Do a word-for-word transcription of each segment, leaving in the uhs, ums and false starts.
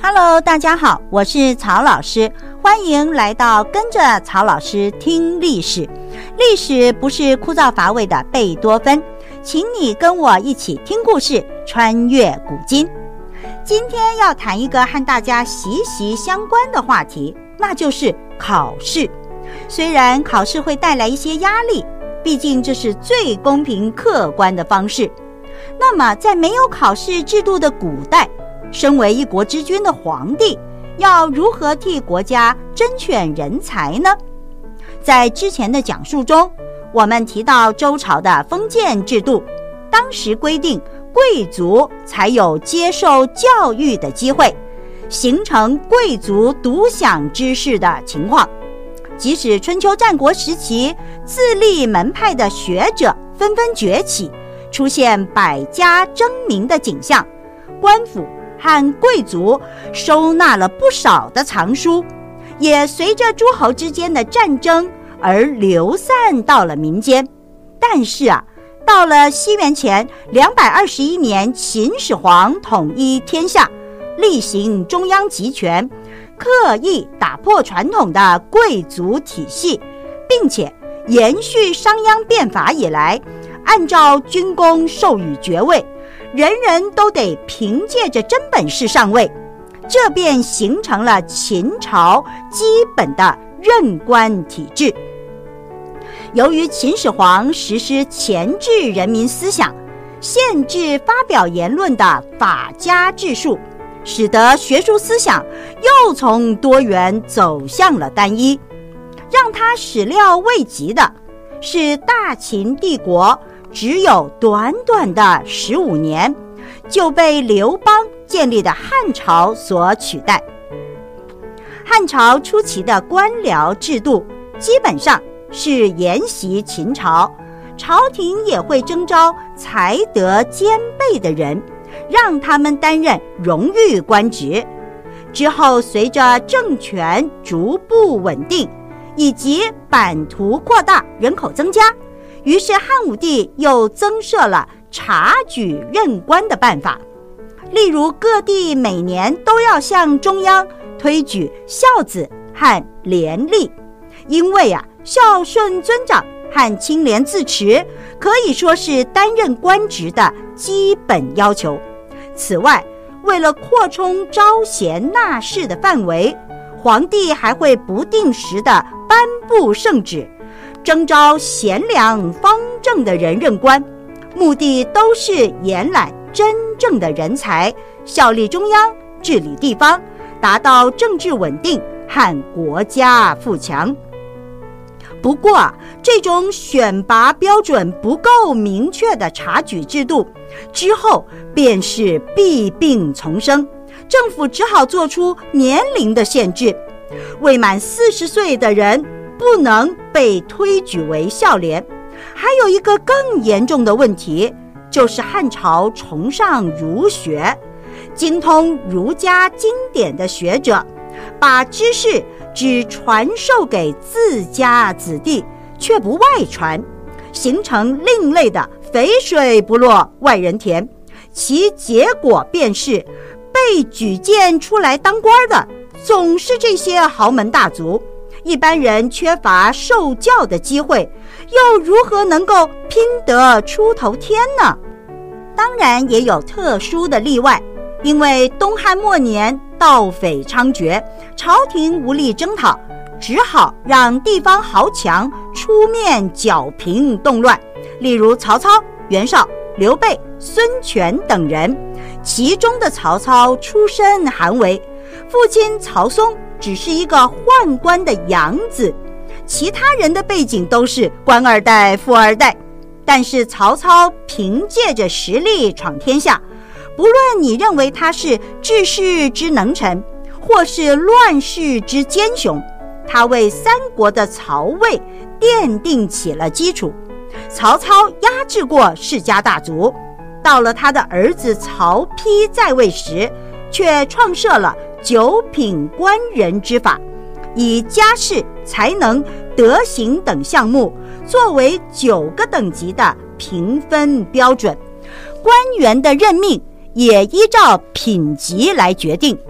Hello， 大家好，我是曹老师，欢迎来到跟着曹老师听历史。历史不是枯燥乏味的贝多芬，请你跟我一起听故事，穿越古今。今天要谈一个和大家息息相关的话题，那就是考试。虽然考试会带来一些压力，毕竟这是最公平客观的方式。那么在没有考试制度的古代，身为一国之君的皇帝，要如何替国家甄选人才呢？在之前的讲述中，我们提到周朝的封建制度，当时规定贵族才有接受教育的机会，形成贵族独享知识的情况。即使春秋战国时期，自立门派的学者纷纷崛起，出现百家争鸣的景象，官府和贵族收纳了不少的藏书，也随着诸侯之间的战争而流散到了民间。但是啊，到了西元前两百二十一年，秦始皇统一天下，厉行中央集权，刻意打破传统的贵族体系，并且延续商鞅变法以来，按照军功授予爵位，人人都得凭借着真本事上位，这便形成了秦朝基本的任官体制。由于秦始皇实施钳制人民思想，限制发表言论的法家制术，使得学术思想又从多元走向了单一。让他始料未及的是，大秦帝国只有短短的十五年，就被刘邦建立的汉朝所取代。汉朝初期的官僚制度基本上是沿袭秦朝，朝廷也会征召才德兼备的人，让他们担任荣誉官职。之后随着政权逐步稳定，以及版图扩大，人口增加，于是汉武帝又增设了察举任官的办法。例如各地每年都要向中央推举孝子和廉吏，因为啊，孝顺尊长和清廉自持可以说是担任官职的基本要求。此外，为了扩充招贤纳士的范围，皇帝还会不定时地颁布圣旨，征召贤良方正的人任官，目的都是延揽真正的人才，效力中央，治理地方，达到政治稳定和国家富强。不过，这种选拔标准不够明确的察举制度之后便是弊病丛生，政府只好做出年龄的限制，未满四十岁的人不能被推举为孝廉。还有一个更严重的问题，就是汉朝崇尚儒学，精通儒家经典的学者把知识只传授给自家子弟，却不外传，形成另类的肥水不落外人田。其结果便是被举荐出来当官的总是这些豪门大族，一般人缺乏受教的机会，又如何能够拼得出头天呢？当然也有特殊的例外，因为东汉末年盗匪猖獗，朝廷无力征讨，只好让地方豪强出面剿平动乱，例如曹操、袁绍、刘备、孙权等人。其中的曹操出身寒微，父亲曹嵩只是一个宦官的养子，其他人的背景都是官二代、富二代。但是曹操凭借着实力闯天下，不论你认为他是治世之能臣，或是乱世之奸雄，他为三国的曹魏奠定起了基础。曹操压制过世家大族，到了他的儿子曹丕在位时，却创设了九品官人之法，以家世、才能、德行等项目作为九个等级的评分标准，官员的任命也依照品级来决定。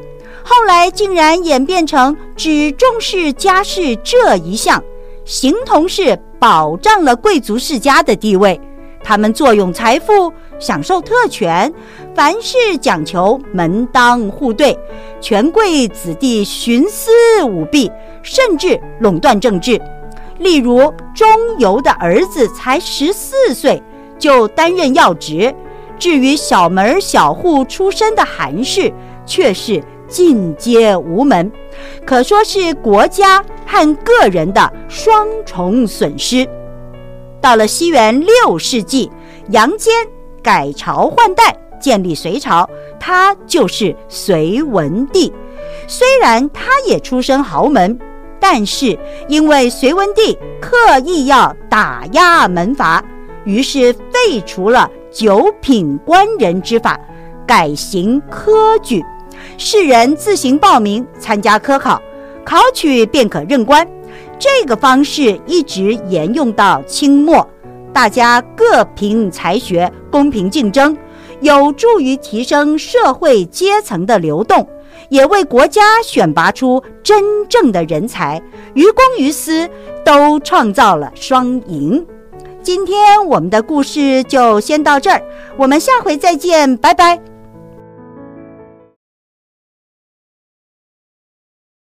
后来竟然演变成只重视家世这一项，形同是保障了贵族世家的地位。他们坐拥财富，享受特权，凡事讲求门当户对，权贵子弟徇私舞弊，甚至垄断政治。例如中游的儿子才十四岁就担任要职，至于小门小户出身的韩氏却是尽皆无门，可说是国家和个人的双重损失。到了西元六世纪，杨坚改朝换代，建立隋朝，他就是隋文帝。虽然他也出身豪门，但是因为隋文帝刻意要打压门阀，于是废除了九品官人之法，改行科举，世人自行报名参加科考，考取便可任官。这个方式一直沿用到清末，大家各凭才学，公平竞争，有助于提升社会阶层的流动，也为国家选拔出真正的人才，于公于私都创造了双赢。今天我们的故事就先到这儿，我们下回再见，拜拜。